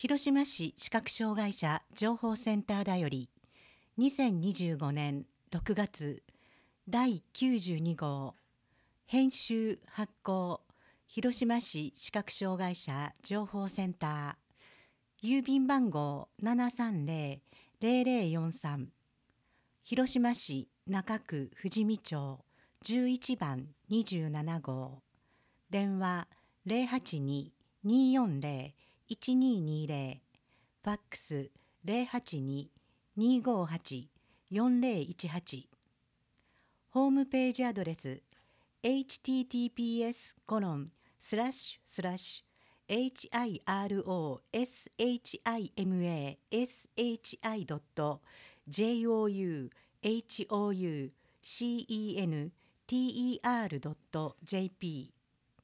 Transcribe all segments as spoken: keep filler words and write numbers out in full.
広島市視覚障害者情報センターだよりにせんにじゅうごねんろくがつだいきゅうじゅうに号編集発行広島市視覚障害者情報センター郵便番号 ななさんぜろ ぜろぜろよんさん 広島市中区富士見町じゅういちばんにじゅうなな号電話 ゼロはちに にーよんゼロ いちにーにーゼロ ファックス ゼロはちに にーごはち よんゼロいちはちホームページアドレス エイチティーティーピーエス コロンスラッシュスラッシュ エイチアイアールオーエスエイチアイエムエーエスエイチアイドットジェイオーユーエイチオーユーシーイーエヌティーイーアールドットジェーピ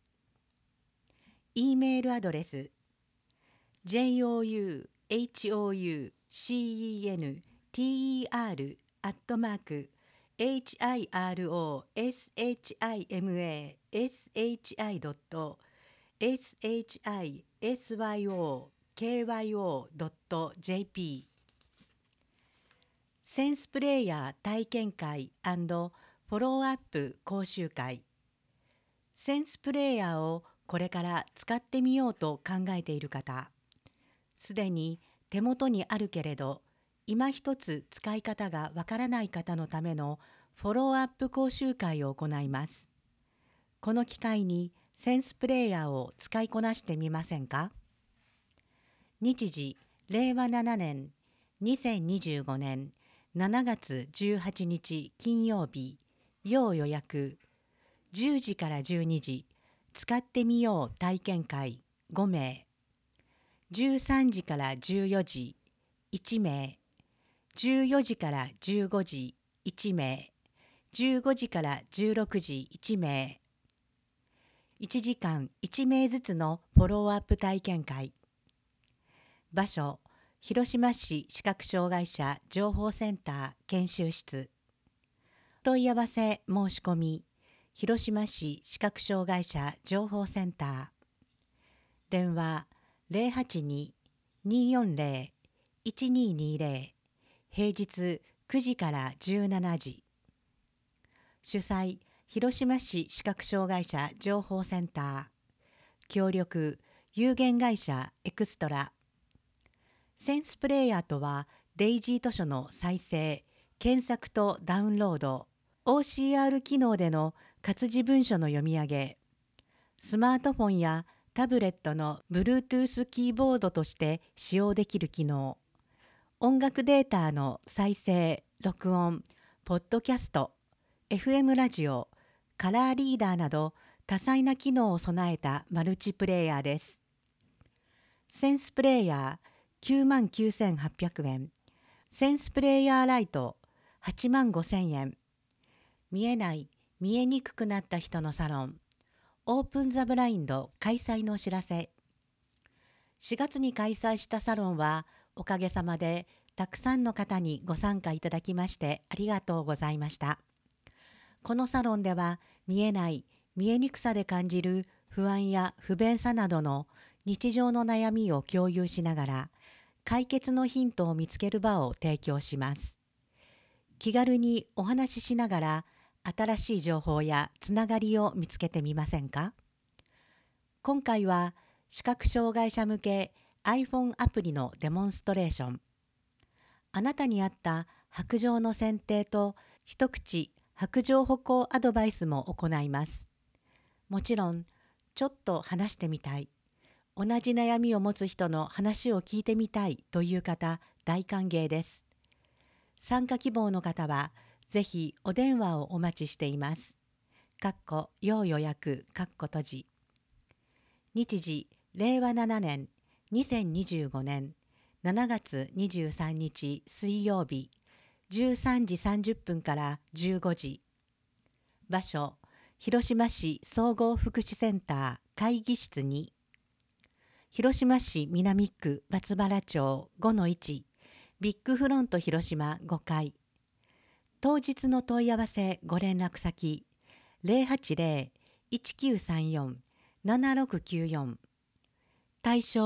ー E メールアドレス ジェイオーユーエイチオーユーシーイーエヌティーイーアール アットマーク エイチアイアールオーエスエイチアイエムエーエスエイチアイドットエスエイチアイエスワイオーケーワイオードットジェーピー センスプレイヤー体験会&フォローアップ講習会センスプレイヤーをこれから使ってみようと考えている方、すでに手元にあるけれど今一つ使い方がわからない方のためのフォローアップ講習会を行います。この機会にセンスプレイヤーを使いこなしてみませんか？日時れいわななねんにせんにじゅうごねんしちがつじゅうはちにち金曜日要予約じゅうじからじゅうにじ使ってみよう体験会ごめいじゅうさんじからじゅうよじいちめいじゅうよじからじゅうごじいちめいじゅうごじからじゅうろくじいちめいいちじかんいちめいずつのフォローアップ体験会場所広島市視覚障害者情報センター研修室問い合わせ申し込み広島市視覚障害者情報センター電話ゼロはちに にーよんゼロ いちにーにーゼロ平日くじからじゅうしちじ主催広島市視覚障害者情報センター協力有限会社エクストラセンスプレイヤーとはデイジー図書の再生検索とダウンロード オーシーアール 機能での活字文書の読み上げスマートフォンやタブレットの Bluetooth キーボードとして使用できる機能音楽データの再生録音ポッドキャスト エフエム ラジオカラーリーダーなど多彩な機能を備えたマルチプレイヤーです。センスプレイヤーきゅうまんきゅうせんはっぴゃくえんセンスプレイヤーライトはちまんごせんえん見えない見えにくくなった人のサロンオープンザブラインド開催のお知らせしがつに開催したサロンはおかげさまでたくさんの方にご参加いただきましてありがとうございました。このサロンでは見えない見えにくさで感じる不安や不便さなどの日常の悩みを共有しながら解決のヒントを見つける場を提供します。気軽にお話ししながら新しい情報やつながりを見つけてみませんか？今回は視覚障害者向け iPhone アプリのデモンストレーション。あなたに合った白杖の選定と一口白杖歩行アドバイスも行います。もちろん、ちょっと話してみたい、同じ悩みを持つ人の話を聞いてみたいという方、大歓迎です。参加希望の方は、ぜひお電話をお待ちしています。かっこ要予約かっこ閉じ。日時、れいわななねんにせんにじゅうごねんしちがつにじゅうさんにち水曜日じゅうさんじさんじゅっぷんからじゅうごじ場所広島市総合福祉センター会議室に広島市南区松原町 ごのいち ビッグフロント広島ごかい当日の問い合わせご連絡先 ゼロはちゼロ いちきゅうさんよん ななろくきゅうよん対象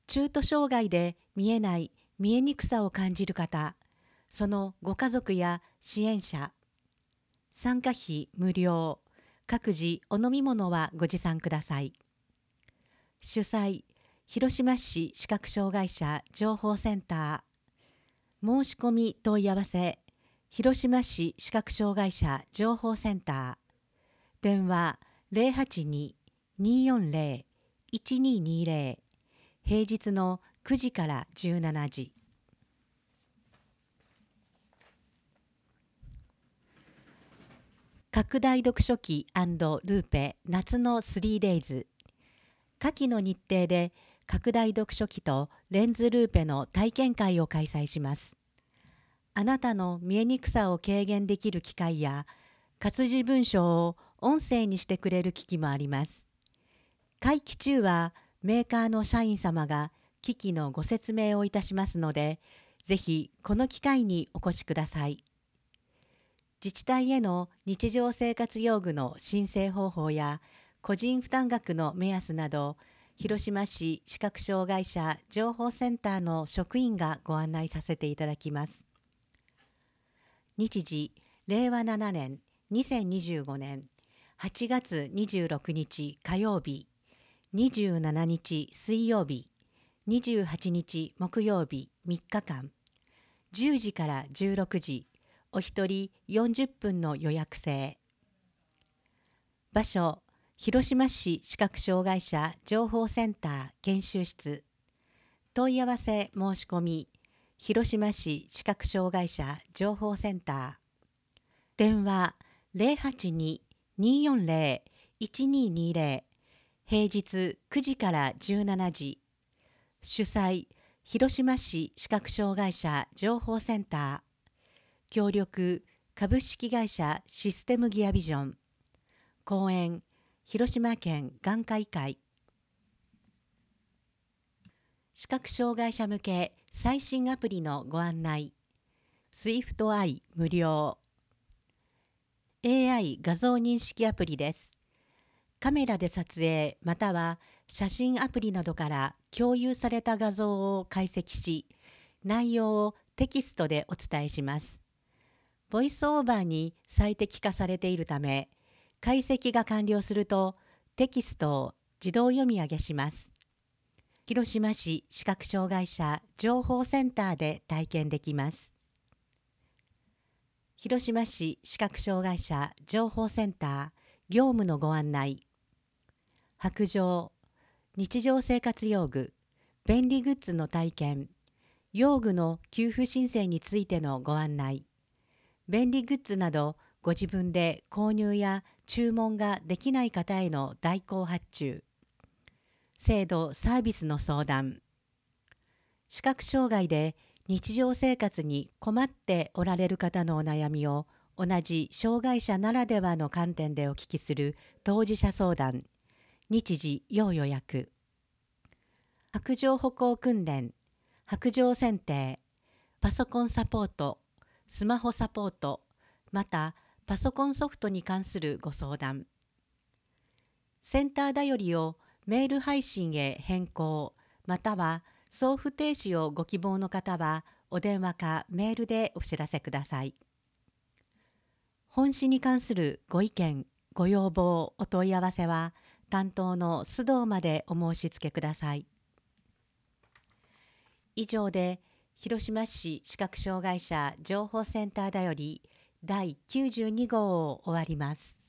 中途障害で見えない見えにくさを感じる方、そのご家族や支援者、参加費無料、各自お飲み物はご持参ください。主催、広島市視覚障害者情報センター。申し込み問い合わせ、広島市視覚障害者情報センター。電話 ゼロはちに にーよんゼロ いちにーにーゼロ。平日のくじからじゅうしちじ。拡大読書機&ルーペ夏の スリーデイズ。夏季の日程で拡大読書機とレンズルーペの体験会を開催します。あなたの見えにくさを軽減できる機械や活字文章を音声にしてくれる機器もあります。会期中はメーカーの社員様が機器のご説明をいたしますので、ぜひこの機会にお越しください。自治体への日常生活用具の申請方法や個人負担額の目安など、広島市視覚障害者情報センターの職員がご案内させていただきます。日時、れいわななねんにせんにじゅうごねんはちがつにじゅうろくにち火曜日、にじゅうしちにち水曜日、にじゅうはちにち木曜日みっかかん、じゅうじからじゅうろくじ、お一人よんじゅっぷんの予約制。場所、広島市視覚障害者情報センター研修室。問い合わせ申し込み、広島市視覚障害者情報センター。電話 ゼロはちに にーよんゼロ いちにーにーゼロ。平日くじからじゅうしちじ。主催、広島市視覚障害者情報センター。協力、株式会社システムギアビジョン。講演、広島県眼科医会。視覚障害者向け最新アプリのご案内。スイフトアイ 無料。エーアイ 画像認識アプリです。カメラで撮影または写真アプリなどから共有された画像を解析し、内容をテキストでお伝えします。ボイスオーバーに最適化されているため、解析が完了するとテキストを自動読み上げします。広島市視覚障害者情報センターで体験できます。広島市視覚障害者情報センター業務のご案内。白状、日常生活用具、便利グッズの体験、用具の給付申請についてのご案内。便利グッズなどご自分で購入や注文ができない方への代行発注。制度・サービスの相談。視覚障害で日常生活に困っておられる方のお悩みを同じ障害者ならではの観点でお聞きする当事者相談。日時・要予約。白状歩行訓練、白状選定、パソコンサポート、スマホサポート、またパソコンソフトに関するご相談。センターだよりをメール配信へ変更、または送付停止をご希望の方はお電話かメールでお知らせください。本誌に関するご意見、ご要望、お問い合わせは担当の須藤までお申し付けください。以上で広島市視覚障害者情報センターだよりだいきゅうじゅうにごうを終わります。